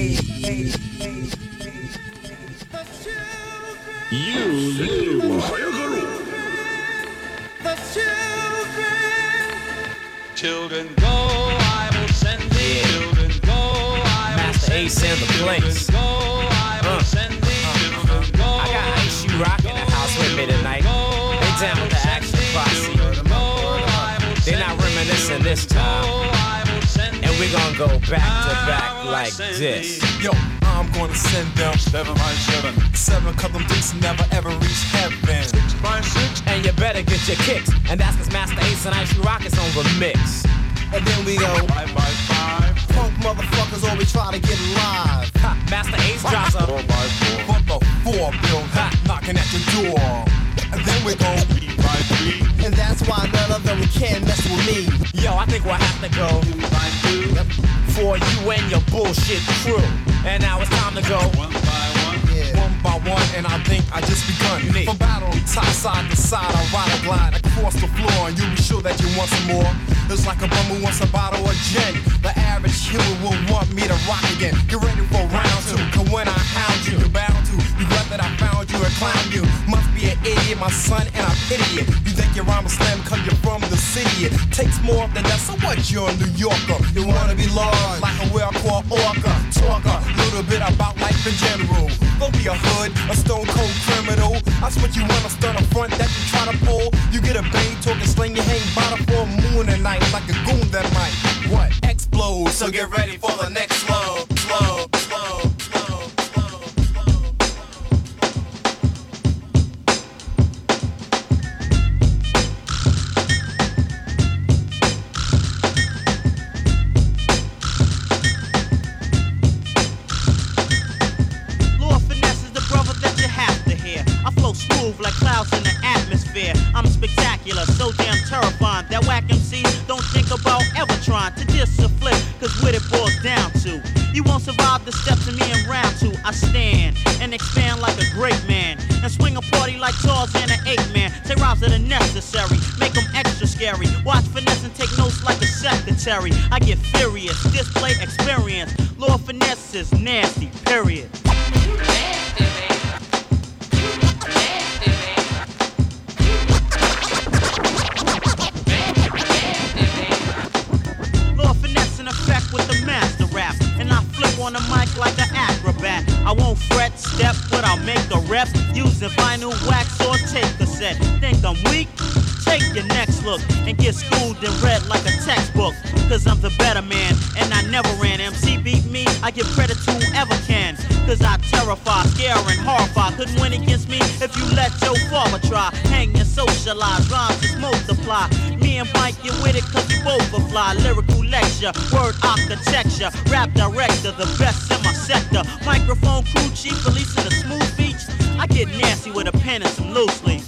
Children go, I will send thee. Children go, I will Master send Ace thee. and the Blinks. Children go, I will send thee. Children go, I got Ice You Rock in the house with me tonight. They down with the action posse. They not reminiscing this time. And we gonna go back to back like this. Yo, I'm gonna send them 7 by 7. 7 cause them dicks never ever reach heaven. 6 by 6. And you better get your kicks. And that's cause Master Ace and Ice You Rock is on the mix. And then we go 5 by 5. Punk motherfuckers always try to get live. Ha, Master Ace drops a 4 by 4. But the 4 build knocking at your door. And then we go 3 by 3. And that's why none of them can mess with me. Yo, I think we'll have to go 2 by 2. Yep. For you and your bullshit crew. And now it's time to go 1 by 1. Yeah. 1 by 1, and I think I just begun. Unique. From battle, top side to side, I ride a glide across the floor, and you'll be sure that you want some more. It's like a bum who wants a bottle of gin. The average human will want me to rock again. Get ready for round 2, cause when I hound you, you're bound to regret that I found you and clown you. Must be an idiot, my son, and I pity it. You think your rhyme is slam cause you're from the city. It takes more than that, so what, you're a New Yorker. You wanna be large, like a well-called orca. Talk a little bit about life in general. Go be a hood, a stone cold criminal. That's what you wanna start a front that you try to pull. You get a bang, talking sling, you hang by the full moon at night like a goon that might, what, explode. So get ready for the next slow, slow, slow, slow, slow, slow. Lord Finesse is the brother that you have to hear. I flow smooth like clouds in the atmosphere. I'm spectacular, so damn terrifying that whack MCs don't think about ever trying to diss or flip, cause what it boils down to, you won't survive the steps of me in round 2. I stand and expand like a great man and swing a party like Tarzan and Ape-Man. Say rhymes that are necessary, make them extra scary. Watch Finesse and take notes like a secretary. I get furious, display experience. Lord Finesse is nasty, period. Lord Finesse in effect with the master rap, and I flip on the mic like an acrobat. I won't fret, step, but I'll make a rep using vinyl, wax, or tape cassette. Think I'm weak? Take your next look and get schooled and read like a textbook. Cause I'm the better man, and I never ran. MC beat me, I give credit to whoever can. Cause I terrify, scare, and horrify. Couldn't win against me if you let your father try. Hang and socialize, rhymes just multiply. Me and Mike get with it cause we both will fly. Lyrical lecture, word architecture, rap director, the best in my sector. Microphone crew chief, releasing the smooth beats. I get nasty with a pen and some loose leaf.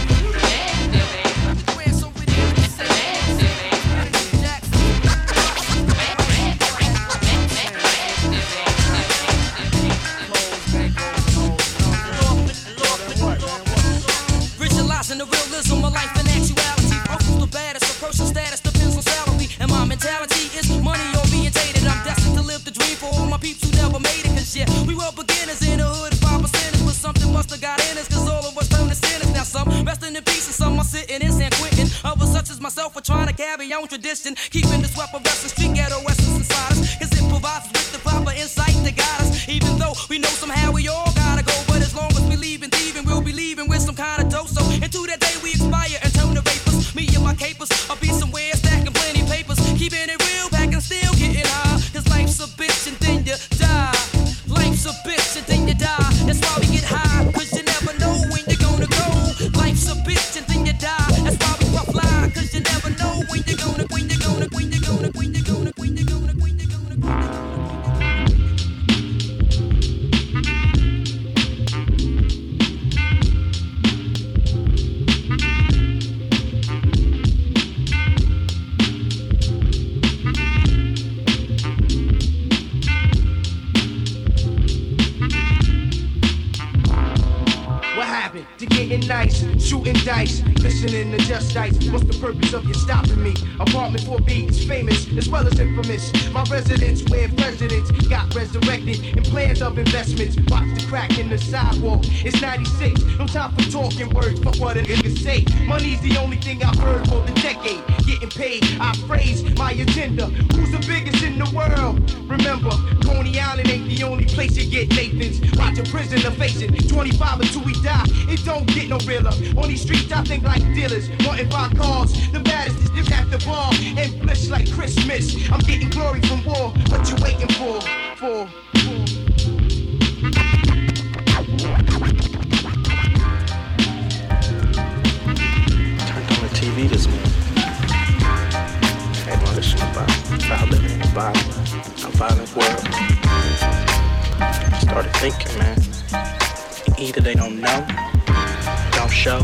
Visualizing the realism of life and actuality. Who's the baddest? The person status depends on salary. And my mentality is money or being dated. I'm destined to live the dream for all my peeps who never made it. Cause yeah, we were beginners in the hood, 5%ers. But something must have got in us, cause all of us turned to sinners. Now some resting in peace and some are sitting in San Quentin. Others such as myself are trying to carry on tradition. Keeping this weapon wrestling street ghetto essence inside us. Cause it provides us with the proper insight to guide us. Even though we know somehow we all gotta go. But as long as we leaving thieving, we'll be leaving with some kind of dough. So into that day we expire and turn to vapors. Me and my capers, I'll be somewhere stacking plenty papers. Keeping it real, back and still getting high. Cause life's a bitch and then you die. Life's a bitch and then you die. That's why we get high, cause you never know when you're gonna go. Life's a bitch and then you die. That's why we fly, cause you never know when you're gonna, when you're gonna, when you're gonna, when you're gonna. happen to getting nice, shooting dice, listening to Just Ice. What's the purpose of you stopping me? Apartment 4B is famous as well as infamous. My residence where presidents got resurrected and plans of investments. Watch the crack in the sidewalk. It's 96. No time for talking words, but what a nigga say. Money's the only thing I've heard for the decade. Getting paid, I phrase my agenda. Who's the biggest in the world? Remember, Coney Island ain't the only place you get Nathans. Watch a prisoner facing 25 until we die. It don't get no realer. On these streets, I think like dealers. Wanting by cars. The baddest is at the bar. And bliss like Christmas. I'm getting glory from war. What you waiting for? Turned on the TV this morning. Had one listen about living in a violent world. Started thinking, man. Either they don't know, don't show,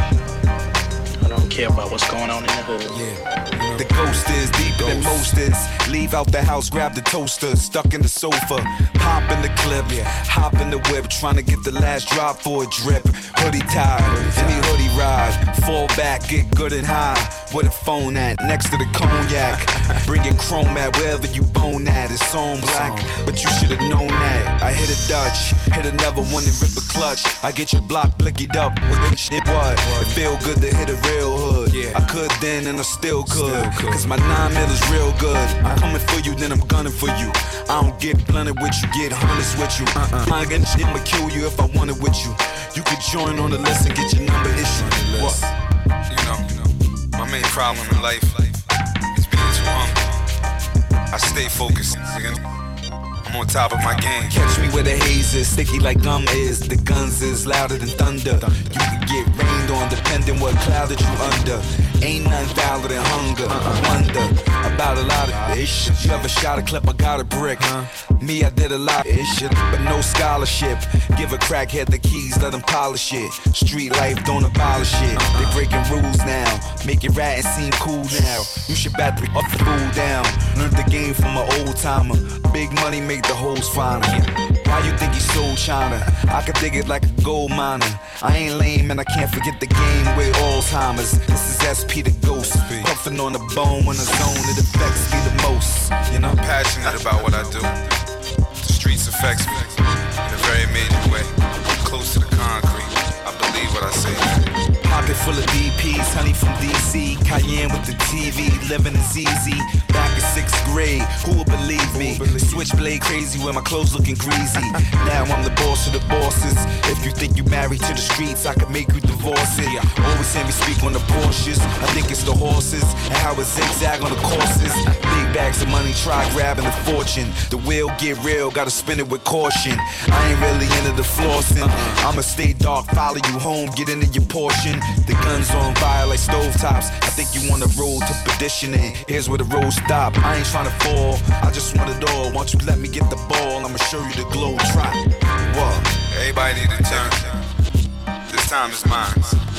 or don't care about what's going on in the hood. Yeah. The ghost is deeper than most is. Leave out the house, grab the toaster, stuck in the sofa. Pop in the clip, hop in the whip, trying to get the last drop for a drip. Hoodie tied, any hoodie ride. Fall back, get good and high. Where the phone at? Next to the cognac. Bring your chrome at wherever you bone at. It's on black, but you should have known that. I hit a Dutch, hit another one and rip a clutch. I get your block blickied up with this shit. What? It feel good to hit a real hood. I could then and I still could. Cause my 9 mil is real good. I'm coming for you, then I'm gunning for you. I don't get blunted with you, get honest with you. I'm gonna kill you if I want it with you. You could join on the list and get your number issued. What? You know, my main problem in life is being too hungry. I stay focused, nigga. I'm on top of my game. Catch me where the haze is, sticky like gum is. The guns is louder than thunder. You can get rained on depending what cloud that you under. Ain't nothing fouler than hunger. I wonder about a lot of this shit. You ever shot a clip, I got a brick. Me, I did a lot of this shit, but no scholarship. Give a crackhead the keys, let him polish it. Street life, don't abolish it. They breaking rules now, make it right and seem cool now. You should bat the fool down. Learned the game from an old timer. Big money make the hoes finer. Why you think he's so China? I can dig it like a gold miner. I ain't lame and I can't forget the game with Alzheimer's. This is SP the ghost. Puffing on the bone when the zone, it affects me the most. You know, I'm passionate about what I do. The streets affects me in a very major way. Close to the concrete, I believe what I say. Pocket full of DPs, honey from DC. Cayenne with the TV, living is easy. Back in 6th grade, who would believe me? Switchblade crazy with my clothes looking greasy. Now I'm the boss of the bosses. If you think you married to the streets, I could make you divorce it. Always hear me speak on the Porsches. I think it's the horses and how it zigzag on the courses. Big bags of money, try grabbing the fortune. The wheel get real, gotta spin it with caution. I ain't really into the flossing. I'ma stay dark, follow you home, get into your portion. The guns on fire like stovetops. I think you wanna roll to perdition and here's where the road stop. I ain't tryna fall, I just want it all. Once you let me get the ball, I'ma show you the glow trot. What? Everybody need a turn. This time is mine.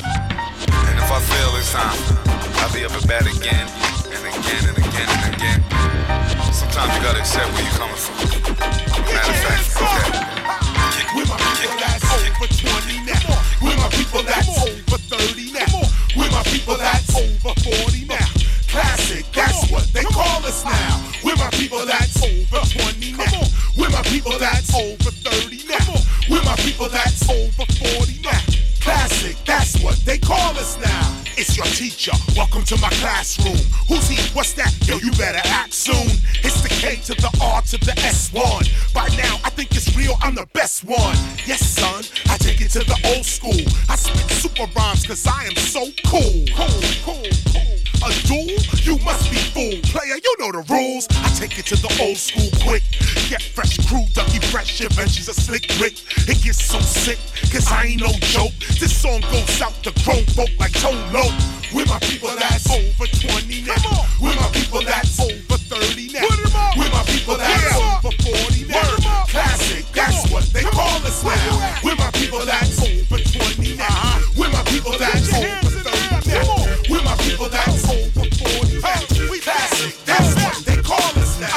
And if I fail this time, I'll be up at bat again and again and again and again. Sometimes you gotta accept where you're coming from. Matter of fact, okay. With my people that's over 20 now. With my people that's over 30 now. With my people that's over 40 now. Classic, that's what they call us now. With my people that's over 20 now. With my people that's over 30 now. With my people that's over 40 now. Classic, that's what they call us now. It's your teacher, welcome to my classroom. Who's he, what's that? Yo, you better act soon. It's the K to the R to the S1. By now, I think it's real, I'm the best one. Yes, son, I take it to the old school. I spit super rhymes cause I am so cool. Cool. A duel? You must be fool. Player, you know the rules. I take it to the old school quick. Get fresh crew, Ducky Fresh, Adventures a Slick Rick. It gets so sick, cause I ain't no joke. This song goes out to grown folk like Tolo. With my people that's over 20 now. With my people that's over 30 now. With my people that's over 40 now. Classic, that's what they call us now. With my people that's over 20 now. With my people that's over 30 now. With my people that's over 40 now. Classic, that's what they call us now.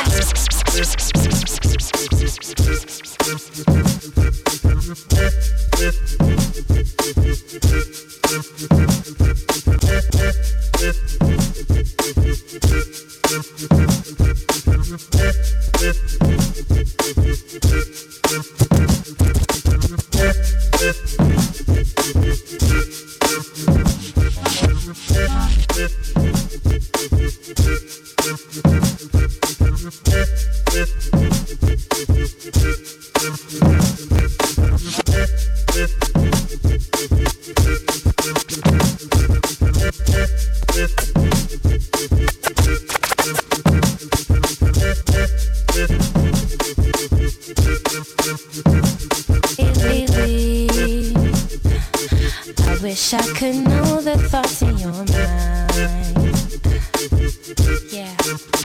Wish I could know the thoughts in your mind. Yeah.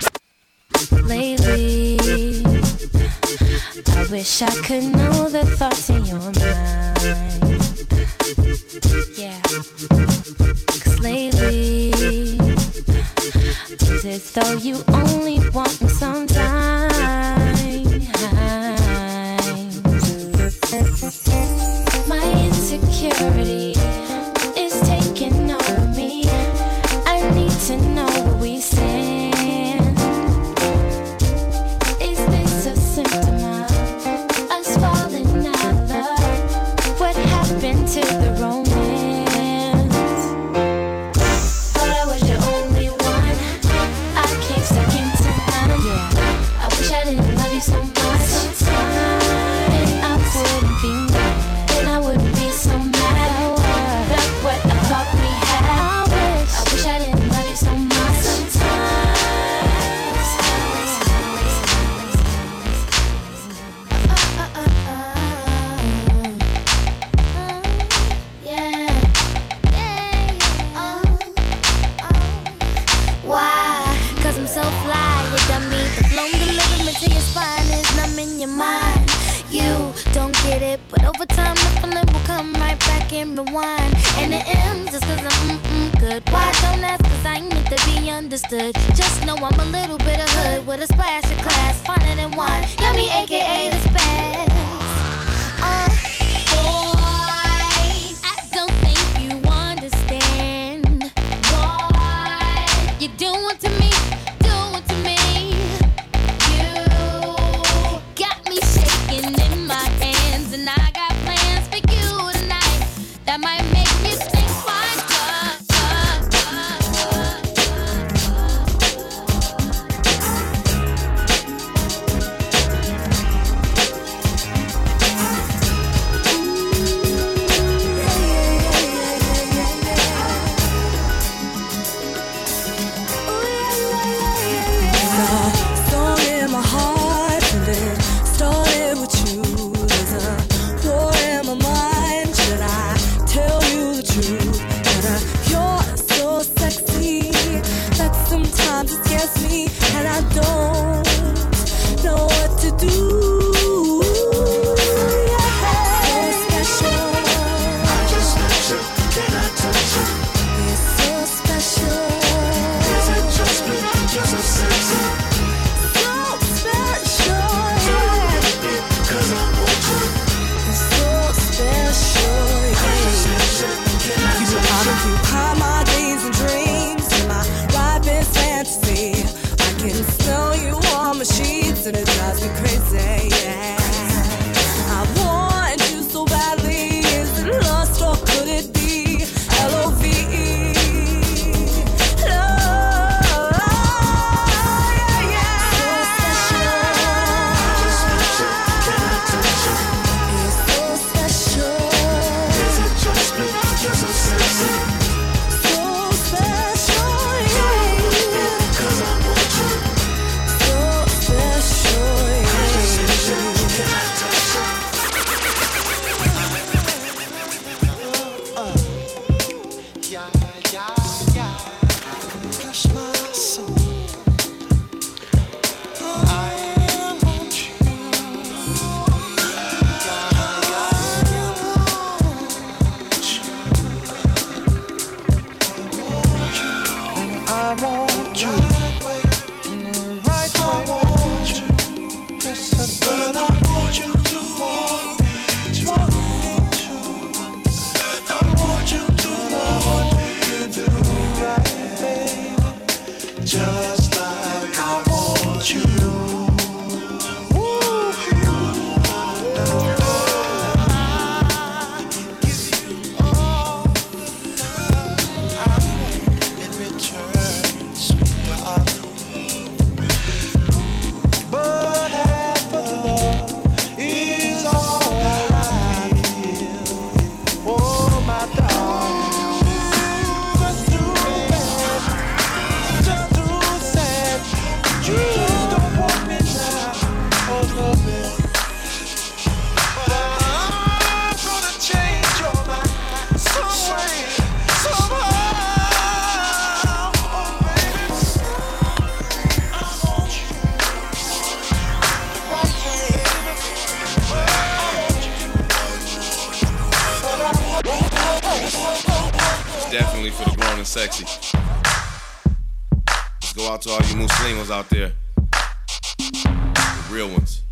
Lately, I wish I could know the thoughts in your mind. Yeah. 'Cause lately, it's as though you only want me sometimes. My insecurity is taking over me. I need to know where we stand. Is this a symptom of us falling out of love? What happened to the romance? Thought I was your only one. I came stuck into none. Yeah. I wish I didn't love you so much. And I wouldn't be mad. And I wouldn't be so mad. About what I thought we had. I wish I didn't love you so much. Yeah. Why? 'Cause I'm so fly, you dummy. The flow delivery to your spine is numb in your mind. You don't get it, but over time the feeling will come right back and rewind. And it ends just 'cause I'm good. Why don't ask? 'Cause I need to be understood. Just know I'm a little bit of hood with a splash of class, finer than wine. Yummy, aka the spaz. Boy, I don't think you understand. Boy, you do it to me, do it to me. You got me shaking in my hands, and I got plans for you tonight that might make you think twice. definitely for the grown and sexy. Let's go out to all you Muslims out there. The real ones.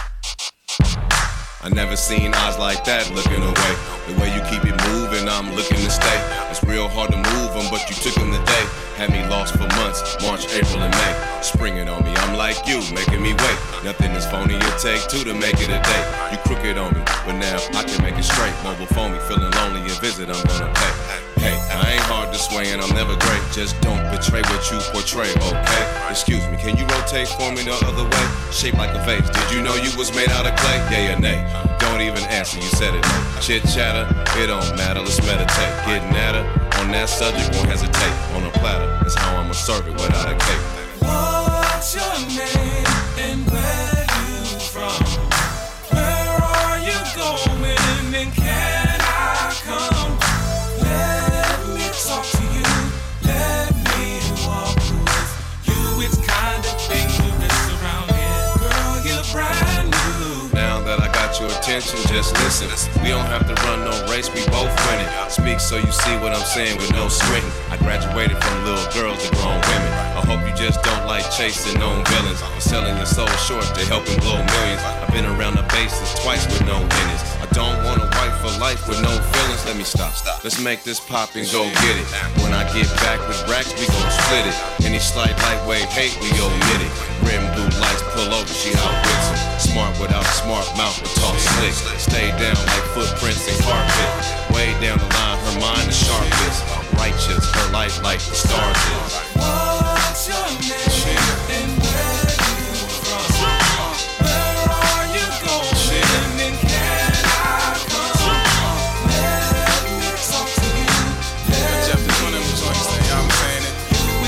I never seen eyes like that looking away. The way you keep it moving, I'm looking to stay. It's real hard to move them, but you took them today. Had me lost for months, March, April, and May. Springing on me, I'm like you, making me wait. Nothing is phony, it take two to make it a day. You crooked on me, but now I can make it straight. Mobile phone me, feeling lonely, and visit, I'm gonna pay. Hey, I ain't hard to sway and I'm never great. Just don't betray what you portray, okay? Excuse me, can you rotate for me the other way? Shaped like a vase, did you know you was made out of clay? Yay or nay? Don't even answer, you said it. Chit chatter, it don't matter, let's meditate. Getting at her, on that subject, won't hesitate. On a platter, that's how I'ma serve it without a cake. What's your name and where you from? Where are you going and can I come? Let me talk to you, let me walk with you. It's kind of dangerous around here. Girl, you're brand new. Now that I got your attention, just listen. We don't have to run no race, we both winning. Speak so you see what I'm saying with no squinting. I graduated from little girls to grown women. I hope you just don't like chasing known villains. You're selling your soul short to helping blow millions. I've been around the bases twice with no innings. I don't want a wife for life with no feelings. Let me stop. Let's make this pop and go get it. When I get back with racks, we gon' split it. Any slight lightweight hate, we omit it. Rim blue lights pull over, she outwits him. Smart without a smart mouth, but talk slick. Stay down like footprints in carpet. Way down the line, her mind is sharpest. Righteous, her life like the stars is. What's your name and where you from? Where are you going and can I come? Let me talk to you. Jeff is one of them joints that y'all was saying it.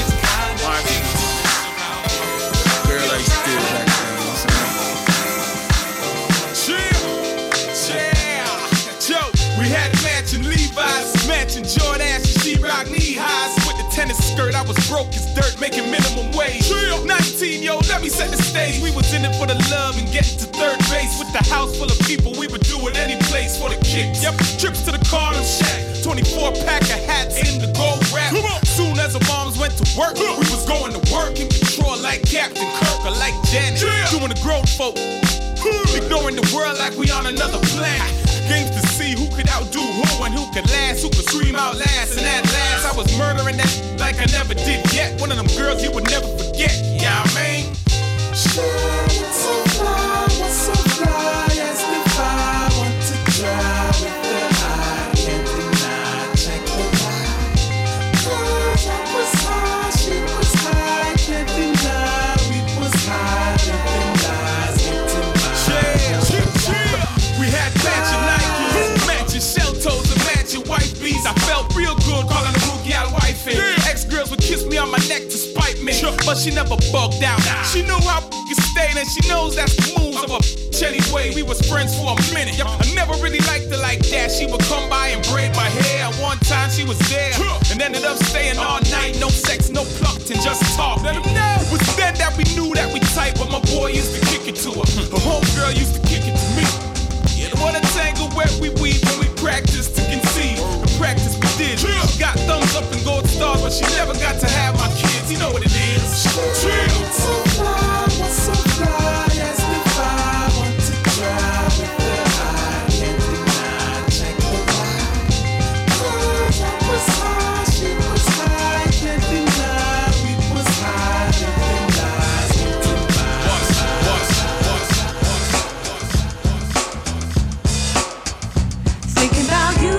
Girl, I used to do it back then, you know what I'm saying? Joe, we had matching Levi's, matching Jordans, she rock knee highs with the tennis skirt. I was broke as dirt, making minimum wage. 19, yo, let me set the stage. We was in it for the love and getting to third base. With the house full of people, we would do it any place for the kicks. Yep, trips to the Carlin Shack, 24 pack of hats in the gold wrap. Soon as the moms went to work, we was going to work in control like Captain Kirk or like Janet. Doing the grown folk, ignoring the world like we on another planet. Games to see who could outdo who and who could last, who could scream out last. And at last, I was murdering that like I never did yet. One of them girls you would never forget. Yeah, I mean, so fly as if I want to drive with the eye. Can't deny, check the lie. Cause I was high, she was high. Can't deny, we was high. Can't deny, we had matching Nikes, matching shell toes and matching white bees. I felt real good calling the rookie out wifey. Ex-girls would kiss me on my neck to spite me, but she never bugged out. She knew how you stayed and she knows that's the moves of a anyway. We was friends for a minute. I never really liked her like that. She would come by and braid my hair. One time she was there and ended up staying all night. No sex, no plucked, and just talk. Let 'em know. It was then that we knew that we tight, but my boy used to kick it to her. Her homegirl used to kick it to me. What a tangle where we weave when we practice to conceive. The practice we did. She got thumbs up and gold stars, but she never got to have my kids. You know what it is. So fly as if I want to drive with the eye. Can't deny, check the lie. Cause I was high, she was high. Can't deny, we was high. Can't deny, can't deny. Thinking about you.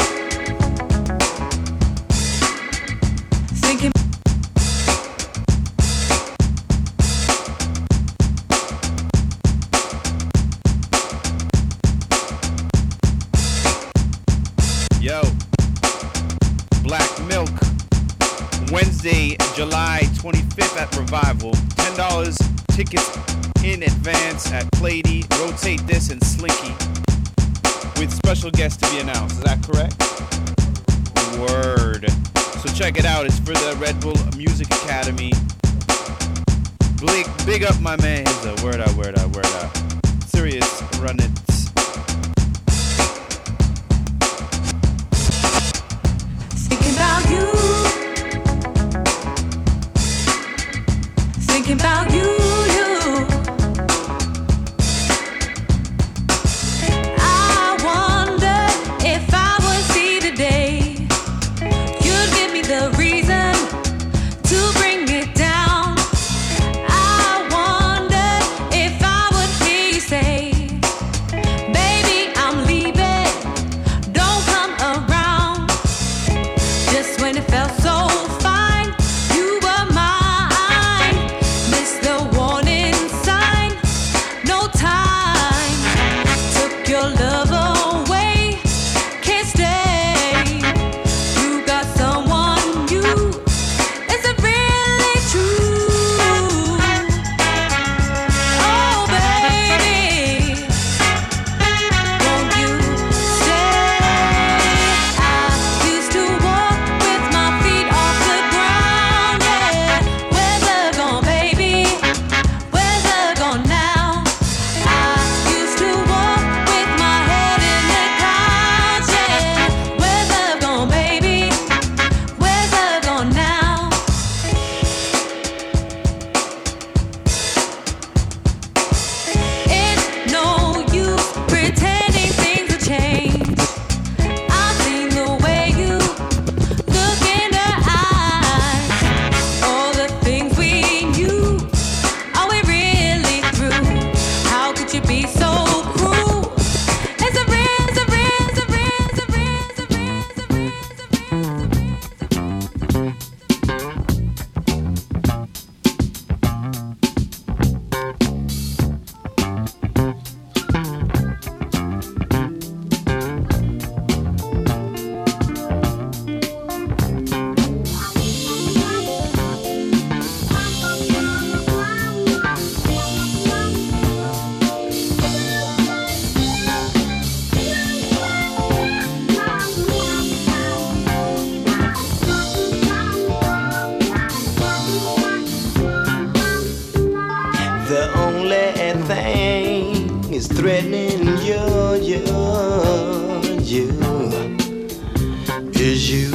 Thinking. Yo, Black Milk, Wednesday, July 25th at Revival. $10 tickets in advance at Plady, Rotate This, and Slinky. With special guests to be announced. Is that correct? Word. So check it out. It's for the Red Bull Music Academy. Big up my man. He's a word out. Serious, run it. Thinking about you.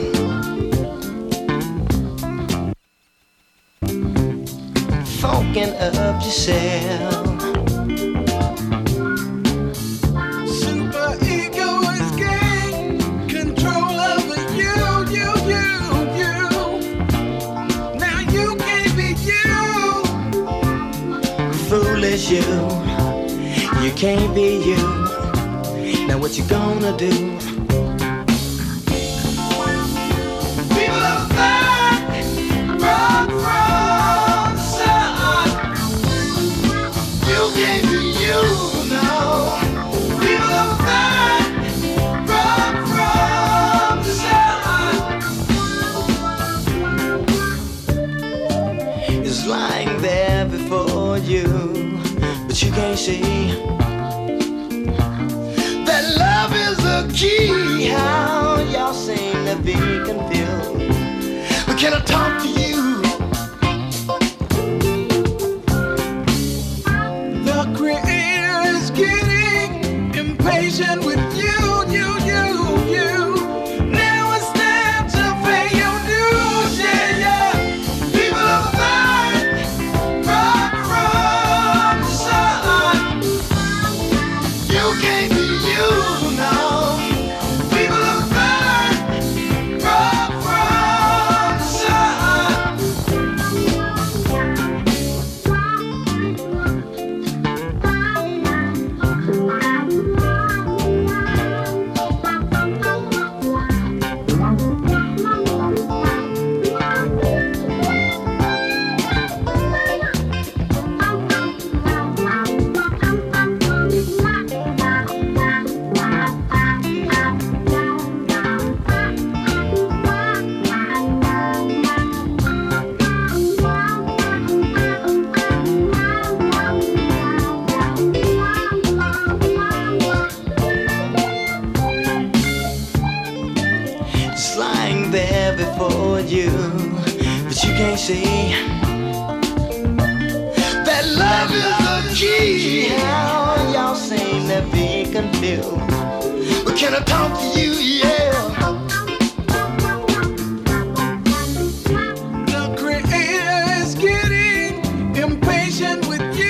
Funkin' up yourself. Super ego is gain control over you. Now you can't be you. Foolish you can't be you. Now what you gonna do? People are back, run from the sun. You can't be you, no. People are back, run from the sun. It's lying there before you, but you can't see that love is the key. How y'all seem to be confused. But can I talk to you? The creator is getting impatient with you. Now it's time to pay your dues, yeah. People are back, run from the sun. You can't be you, no. People are back, run from the sun. It's lying there before you, but you can't see that love is the key. How y'all seem to be confused. But can I talk to you? Yeah. The creator is getting impatient with you.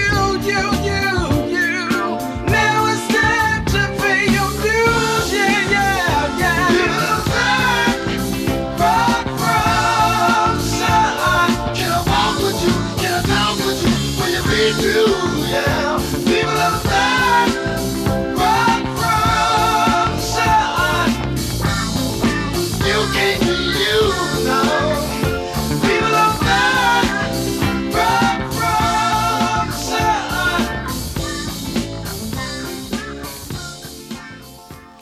Now it's time to pay your dues, yeah. People are back, run from the sun. Can I walk with you? Can I talk with you? Will you be true?